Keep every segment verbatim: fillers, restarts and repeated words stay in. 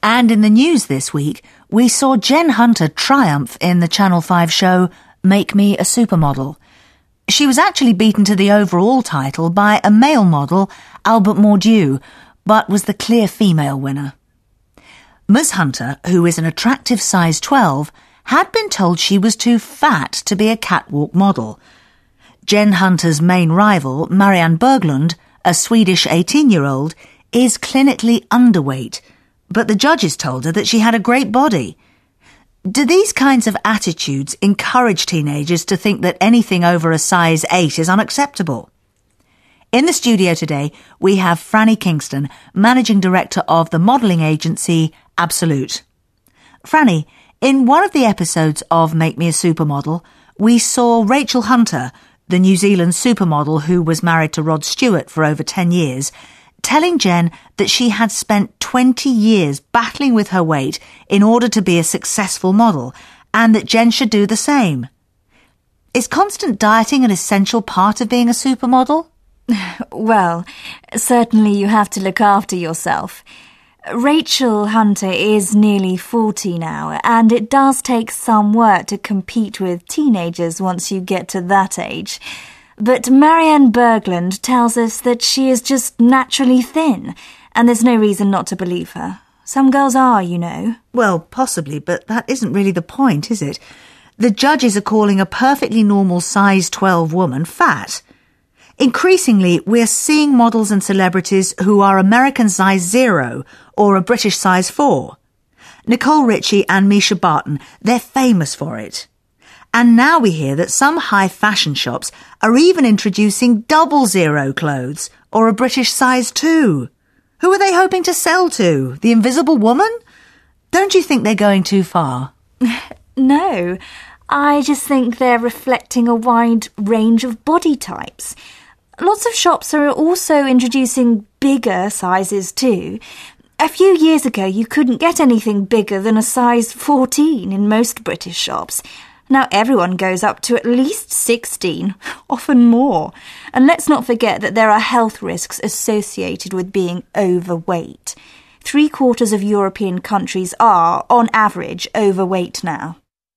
And in the news this week, we saw Jen Hunter triumph in the Channel five show Make Me a Supermodel. She was actually beaten to the overall title by a male model, Albert Mordieu, but was the clear female winner. Ms Hunter, who is an attractive size twelve, had been told she was too fat to be a catwalk model. Jen Hunter's main rival, Marianne Berglund, a Swedish eighteen-year-old, is clinically underweight, but the judges told her that she had a great body. Do these kinds of attitudes encourage teenagers to think that anything over a size eight is unacceptable? In the studio today, we have Franny Kingston, Managing Director of the modelling agency Absolute. Franny, in one of the episodes of Make Me a Supermodel, we saw Rachel Hunter, the New Zealand supermodel who was married to Rod Stewart for over ten years, telling Jen that she had spent twenty years battling with her weight in order to be a successful model, and that Jen should do the same. Is constant dieting an essential part of being a supermodel? Well, certainly you have to look after yourself. Rachel Hunter is nearly forty now, and it does take some work to compete with teenagers once you get to that age. But Marianne Berglund tells us that she is just naturally thin, and there's no reason not to believe her. Some girls are, you know. Well, possibly, but that isn't really the point, is it? The judges are calling a perfectly normal size twelve woman fat. Increasingly, we're seeing models and celebrities who are American size zero or a British size four. Nicole Richie and Misha Barton, they're famous for it. And now we hear that some high fashion shops are even introducing double zero clothes or a British size two. Who are they hoping to sell to? The Invisible Woman? Don't you think they're going too far? No, I just think they're reflecting a wide range of body types. Lots of shops are also introducing bigger sizes too. A few years ago, you couldn't get anything bigger than a size fourteen in most British shops. Now everyone goes up to at least sixteen, often more. And let's not forget that there are health risks associated with being overweight. Three quarters of European countries are, on average, overweight now.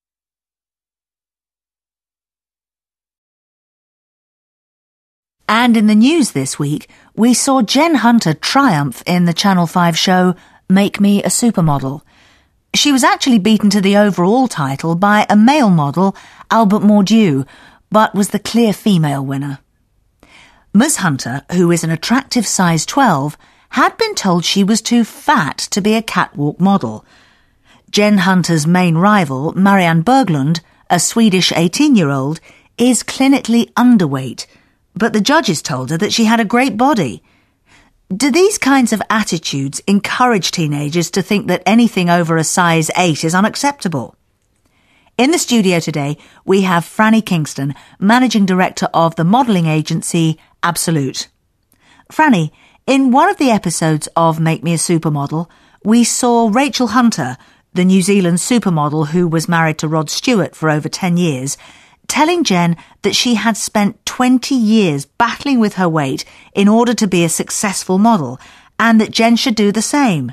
And in the news this week, we saw Jen Hunter triumph in the Channel five show Make Me a Supermodel. She was actually beaten to the overall title by a male model, Albert Mordieu, but was the clear female winner. Ms Hunter, who is an attractive size twelve, had been told she was too fat to be a catwalk model. Jen Hunter's main rival, Marianne Berglund, a Swedish eighteen-year-old, is clinically underweight, but the judges told her that she had a great body. Do these kinds of attitudes encourage teenagers to think that anything over a size eight is unacceptable? In the studio today, we have Franny Kingston, Managing Director of the modelling agency Absolute. Franny, in one of the episodes of Make Me a Supermodel, we saw Rachel Hunter, the New Zealand supermodel who was married to Rod Stewart for over ten years, telling Jen that she had spent twenty years battling with her weight in order to be a successful model, and that Jen should do the same.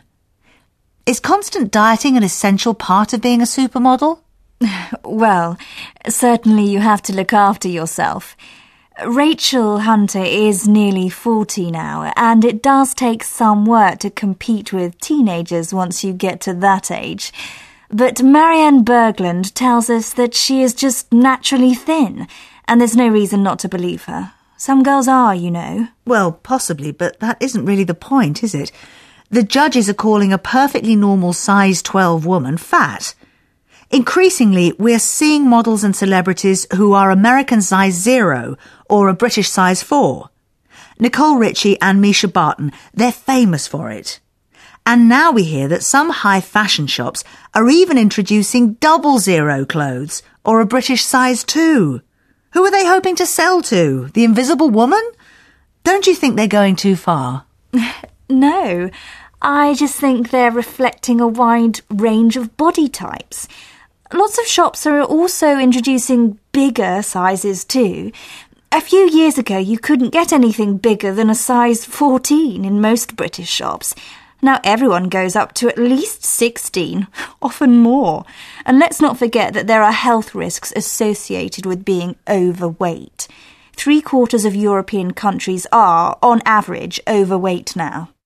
Is constant dieting an essential part of being a supermodel? Well, certainly you have to look after yourself. Rachel Hunter is nearly forty now, and it does take some work to compete with teenagers once you get to that age. But Marianne Berglund tells us that she is just naturally thin, and there's no reason not to believe her. Some girls are, you know. Well, possibly, but that isn't really the point, is it? The judges are calling a perfectly normal size twelve woman fat. Increasingly, we're seeing models and celebrities who are American size zero or a British size four. Nicole Richie and Misha Barton, they're famous for it. And now we hear that some high fashion shops are even introducing double zero clothes or a British size two. Who are they hoping to sell to? The Invisible Woman? Don't you think they're going too far? No, I just think they're reflecting a wide range of body types. Lots of shops are also introducing bigger sizes too. A few years ago, you couldn't get anything bigger than a size fourteen in most British shops. Now everyone goes up to at least sixteen, often more. And let's not forget that there are health risks associated with being overweight. Three quarters of European countries are, on average, overweight now.